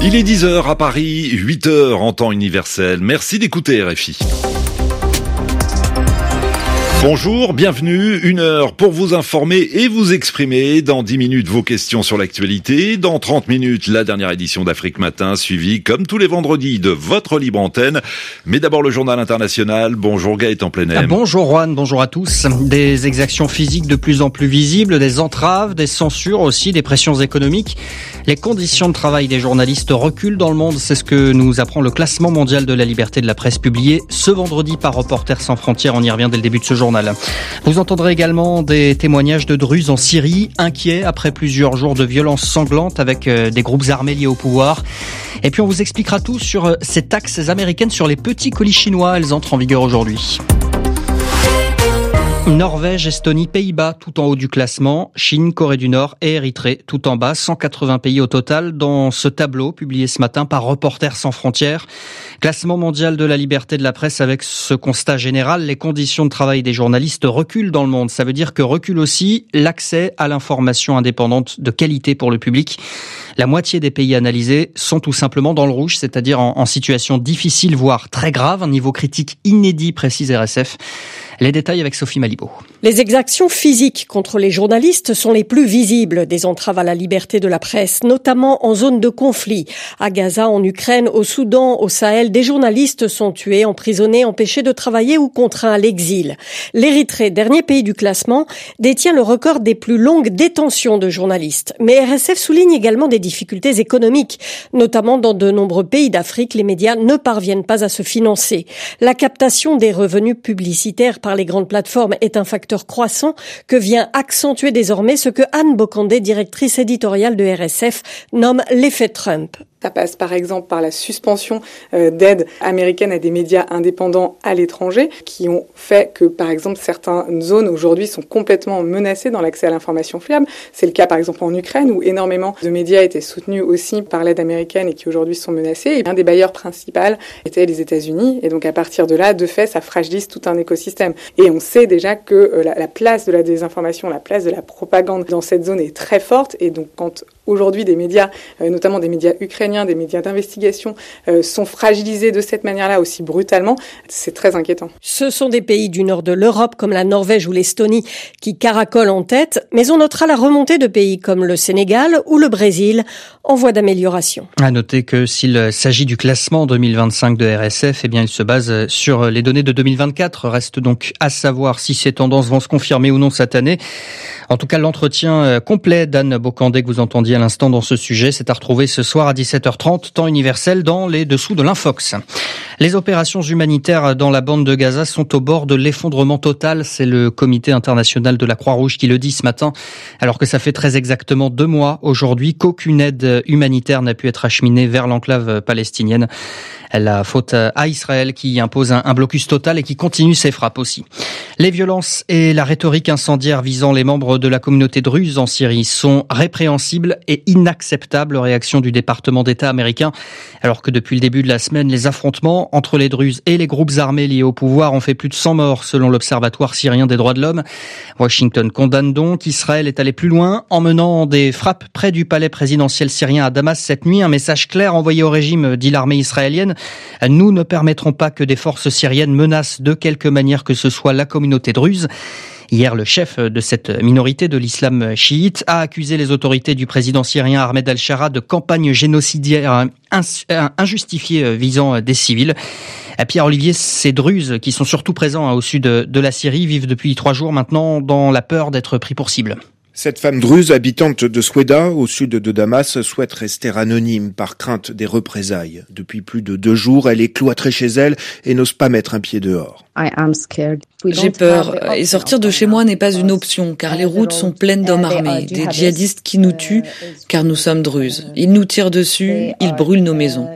Il est 10h à Paris, 8h en temps universel. Merci d'écouter RFI. Bonjour, bienvenue, 1 heure pour vous informer et vous exprimer. Dans 10 minutes, vos questions sur l'actualité. Dans 30 minutes, la dernière édition d'Afrique Matin, suivie comme tous les vendredis de votre libre antenne. Mais d'abord le journal international. Bonjour Gaëtan Plenel. Bonjour Juan, bonjour à tous. Des exactions physiques de plus en plus visibles, des entraves, des censures aussi, des pressions économiques. Les conditions de travail des journalistes reculent dans le monde. C'est ce que nous apprend le classement mondial de la liberté de la presse publié ce vendredi par Reporters sans frontières. On y revient dès le début de ce journal. Vous entendrez également des témoignages de Druzes en Syrie, inquiets après plusieurs jours de violences sanglantes avec des groupes armés liés au pouvoir. Et puis on vous expliquera tout sur ces taxes américaines sur les petits colis chinois. Elles entrent en vigueur aujourd'hui. Norvège, Estonie, Pays-Bas, tout en haut du classement. Chine, Corée du Nord et Érythrée, tout en bas. 180 pays au total dans ce tableau publié ce matin par Reporters sans frontières. Classement mondial de la liberté de la presse avec ce constat général. Les conditions de travail des journalistes reculent dans le monde. Ça veut dire que recule aussi l'accès à l'information indépendante de qualité pour le public. La moitié des pays analysés sont tout simplement dans le rouge, c'est-à-dire en situation difficile, voire très grave. Un niveau critique inédit, précise RSF. Les détails avec Sophie Malibaud. Les exactions physiques contre les journalistes sont les plus visibles des entraves à la liberté de la presse, notamment en zone de conflit. À Gaza, en Ukraine, au Soudan, au Sahel, des journalistes sont tués, emprisonnés, empêchés de travailler ou contraints à l'exil. L'Érythrée, dernier pays du classement, détient le record des plus longues détentions de journalistes. Mais RSF souligne également des difficultés économiques, notamment dans de nombreux pays d'Afrique, les médias ne parviennent pas à se financer. La captation des revenus publicitaires par les grandes plateformes est un facteur croissant que vient accentuer désormais ce que Anne Bocandé, directrice éditoriale de RSF, nomme l'effet Trump. Ça passe par exemple par la suspension d'aides américaines à des médias indépendants à l'étranger qui ont fait que par exemple certaines zones aujourd'hui sont complètement menacées dans l'accès à l'information fiable. C'est le cas par exemple en Ukraine où énormément de médias étaient soutenus aussi par l'aide américaine et qui aujourd'hui sont menacés. Et un des bailleurs principaux était les États-Unis et donc à partir de là, de fait, ça fragilise tout un écosystème. Et on sait déjà que la place de la désinformation, la place de la propagande dans cette zone est très forte et donc quand aujourd'hui des médias, notamment des médias ukrainiens, des médias d'investigation, sont fragilisés de cette manière-là aussi brutalement, c'est très inquiétant. Ce sont des pays du nord de l'Europe comme la Norvège ou l'Estonie qui caracolent en tête, mais on notera la remontée de pays comme le Sénégal ou le Brésil en voie d'amélioration. À noter que s'il s'agit du classement 2025 de RSF, eh bien il se base sur les données de 2024. Reste donc à savoir si ces tendances vont se confirmer ou non cette année. En tout cas, l'entretien complet d'Anne Bocandé que vous entendiez à l'instant dans ce sujet, c'est à retrouver ce soir à 17h30, temps universel, dans les dessous de l'Infox. Les opérations humanitaires dans la bande de Gaza sont au bord de l'effondrement total. C'est le Comité international de la Croix-Rouge qui le dit ce matin, alors que ça fait très exactement 2 mois aujourd'hui qu'aucune aide humanitaire n'a pu être acheminée vers l'enclave palestinienne. La faute à Israël qui impose un blocus total et qui continue ses frappes aussi. Les violences et la rhétorique incendiaire visant les membres de la communauté druze en Syrie sont répréhensibles et inacceptables, réaction du département d'État américain, alors que depuis le début de la semaine, les affrontements entre les druzes et les groupes armés liés au pouvoir ont fait plus de 100 morts selon l'Observatoire syrien des droits de l'homme. Washington condamne donc. Israël est allé plus loin en menant des frappes près du palais présidentiel syrien à Damas cette nuit. Un message clair envoyé au régime, dit l'armée israélienne. Nous ne permettrons pas que des forces syriennes menacent de quelque manière que ce soit la communauté druze. Hier, le chef de cette minorité de l'islam chiite a accusé les autorités du président syrien Ahmed al-Shara de campagne génocidaire injustifiée visant des civils. Pierre-Olivier, ces druzes qui sont surtout présents au sud de la Syrie vivent depuis 3 jours maintenant dans la peur d'être pris pour cible. Cette femme druze, habitante de Soueda, au sud de Damas, souhaite rester anonyme par crainte des représailles. Depuis plus de 2 jours, elle est cloîtrée chez elle et n'ose pas mettre un pied dehors. J'ai peur et sortir de chez moi n'est pas une option car les routes sont pleines d'hommes armés, des djihadistes qui nous tuent car nous sommes druzes. Ils nous tirent dessus, ils brûlent nos maisons.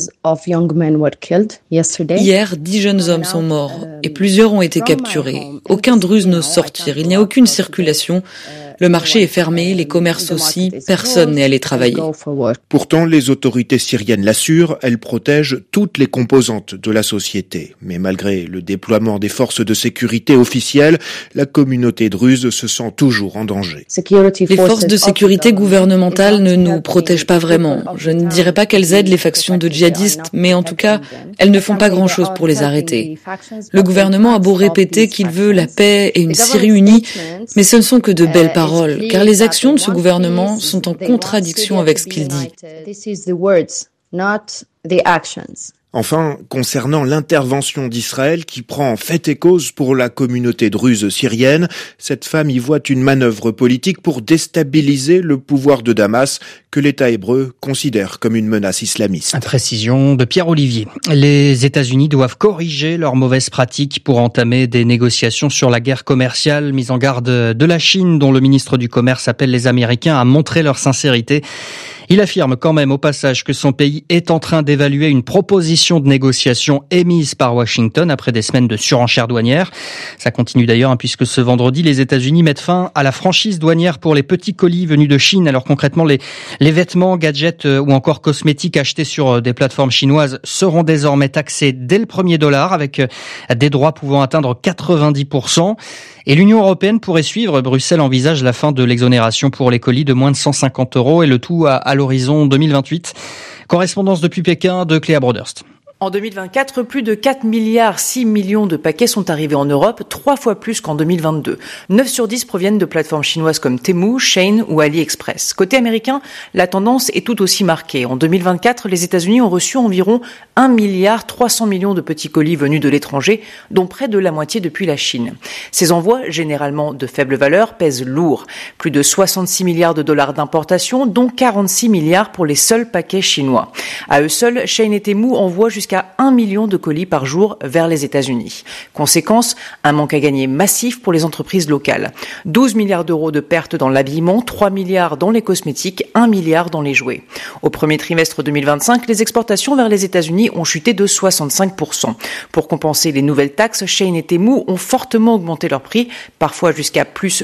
Hier, 10 jeunes hommes sont morts et plusieurs ont été capturés. Aucun druze n'ose sortir, il n'y a aucune circulation. Le Le marché est fermé, les commerces aussi, personne n'est allé travailler. Pourtant, les autorités syriennes l'assurent, elles protègent toutes les composantes de la société. Mais malgré le déploiement des forces de sécurité officielles, la communauté druze se sent toujours en danger. Les forces de sécurité gouvernementales ne nous protègent pas vraiment. Je ne dirais pas qu'elles aident les factions de djihadistes, mais en tout cas, elles ne font pas grand-chose pour les arrêter. Le gouvernement a beau répéter qu'il veut la paix et une Syrie unie, mais ce ne sont que de belles paroles, car les actions de ce gouvernement sont en contradiction avec ce qu'il dit. Enfin, concernant l'intervention d'Israël qui prend fait et cause pour la communauté druze syrienne, cette femme y voit une manœuvre politique pour déstabiliser le pouvoir de Damas que l'État hébreu considère comme une menace islamiste. Précision de Pierre Olivier. Les États-Unis doivent corriger leurs mauvaises pratiques pour entamer des négociations sur la guerre commerciale. Mise en garde de la Chine, dont le ministre du Commerce appelle les Américains à montrer leur sincérité. Il affirme quand même au passage que son pays est en train d'évaluer une proposition de négociation émise par Washington après des semaines de surenchère douanière. Ça continue d'ailleurs puisque ce vendredi, les États-Unis mettent fin à la franchise douanière pour les petits colis venus de Chine. Alors concrètement, les vêtements, gadgets ou encore cosmétiques achetés sur des plateformes chinoises seront désormais taxés dès le premier dollar avec des droits pouvant atteindre 90%. Et l'Union européenne pourrait suivre. Bruxelles envisage la fin de l'exonération pour les colis de moins de 150 € et le tout à l'horizon 2028. Correspondance depuis Pékin de Cléa Broderst. En 2024, plus de 4,6 milliards de paquets sont arrivés en Europe, 3 fois plus qu'en 2022. 9 sur 10 proviennent de plateformes chinoises comme Temu, Shein ou AliExpress. Côté américain, la tendance est tout aussi marquée. En 2024, les États-Unis ont reçu environ 1,3 milliard de petits colis venus de l'étranger, dont près de la moitié depuis la Chine. Ces envois, généralement de faible valeur, pèsent lourd. Plus de 66 milliards de dollars d'importation, dont 46 milliards pour les seuls paquets chinois. À eux seuls, Shein et Temu envoient jusqu'à 1 million de colis par jour vers les États-Unis. Conséquence, un manque à gagner massif pour les entreprises locales. 12 milliards d'euros de pertes dans l'habillement, 3 milliards dans les cosmétiques, 1 milliard dans les jouets. Au premier trimestre 2025, les exportations vers les États-Unis ont chuté de 65%. Pour compenser les nouvelles taxes, Shein et Temu ont fortement augmenté leurs prix, parfois jusqu'à plus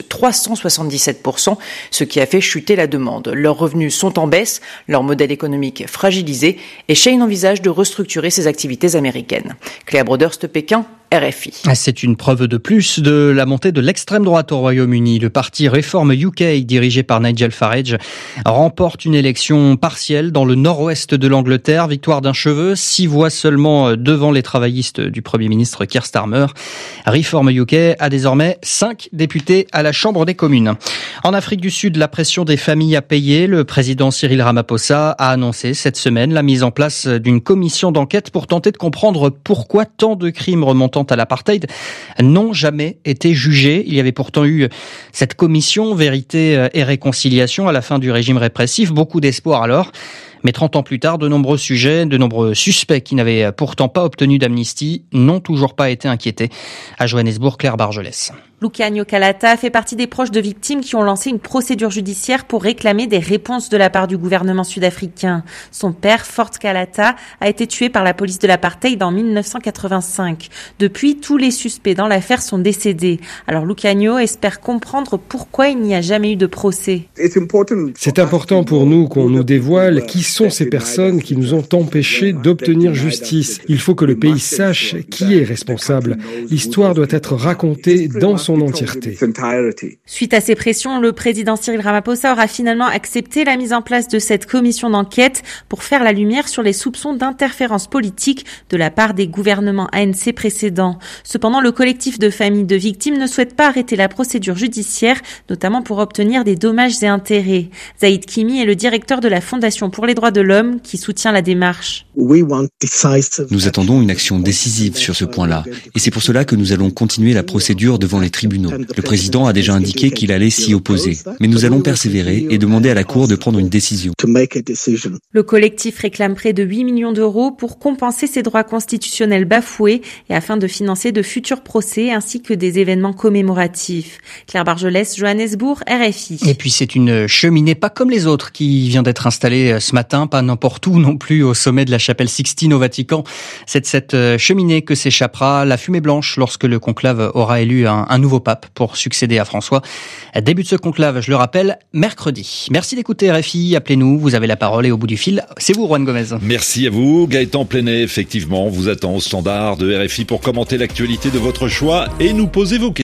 377%, ce qui a fait chuter la demande. Leurs revenus sont en baisse, leur modèle économique fragilisé, et Shein envisage de restructurer ses activités américaines. Cléa Broderst, Pékin, RFI. C'est une preuve de plus de la montée de l'extrême droite au Royaume-Uni. Le parti Reform UK, dirigé par Nigel Farage, remporte une élection partielle dans le nord-ouest de l'Angleterre. Victoire d'un cheveu, 6 voix seulement devant les travaillistes du Premier ministre Keir Starmer. Reform UK a désormais 5 députés à la Chambre des communes. En Afrique du Sud, la pression des familles a payé. Le président Cyril Ramaphosa a annoncé cette semaine la mise en place d'une commission d'enquête pour tenter de comprendre pourquoi tant de crimes remontant à l'apartheid n'ont jamais été jugés. Il y avait pourtant eu cette commission Vérité et Réconciliation à la fin du régime répressif. Beaucoup d'espoir alors. Mais 30 ans plus tard, de nombreux suspects qui n'avaient pourtant pas obtenu d'amnistie n'ont toujours pas été inquiétés. À Johannesburg, Claire Bargelès. Luciano Calata fait partie des proches de victimes qui ont lancé une procédure judiciaire pour réclamer des réponses de la part du gouvernement sud-africain. Son père, Fort Calata, a été tué par la police de l'apartheid en 1985. Depuis, tous les suspects dans l'affaire sont décédés. Alors Luciano espère comprendre pourquoi il n'y a jamais eu de procès. C'est important pour nous qu'on nous dévoile qui sont ces personnes qui nous ont empêchés d'obtenir justice. Il faut que le pays sache qui est responsable. L'histoire doit être racontée dans son entièreté. Suite à ces pressions, le président Cyril Ramaphosa aura finalement accepté la mise en place de cette commission d'enquête pour faire la lumière sur les soupçons d'interférence politique de la part des gouvernements ANC précédents. Cependant, le collectif de familles de victimes ne souhaite pas arrêter la procédure judiciaire, notamment pour obtenir des dommages et intérêts. Zaïd Kimi est le directeur de la Fondation pour les droits de l'homme qui soutient la démarche. Nous attendons une action décisive sur ce point-là, et c'est pour cela que nous allons continuer la procédure devant les tribunaux. Le président a déjà indiqué qu'il allait s'y opposer, mais nous allons persévérer et demander à la Cour de prendre une décision. Le collectif réclame près de 8 millions d'euros pour compenser ses droits constitutionnels bafoués et afin de financer de futurs procès ainsi que des événements commémoratifs. Claire Bargelès, Johannesburg, RFI. Et puis c'est une cheminée pas comme les autres qui vient d'être installée ce matin matin, pas n'importe où non plus, au sommet de la chapelle Sixtine au Vatican. C'est de cette cheminée que s'échappera la fumée blanche lorsque le conclave aura élu un nouveau pape pour succéder à François. Début de ce conclave, je le rappelle, mercredi. Merci d'écouter RFI, appelez-nous, vous avez la parole et au bout du fil, c'est vous, Juan Gomez. Merci à vous. Gaëtan Plenet, effectivement, vous attend au standard de RFI pour commenter l'actualité de votre choix et nous poser vos questions.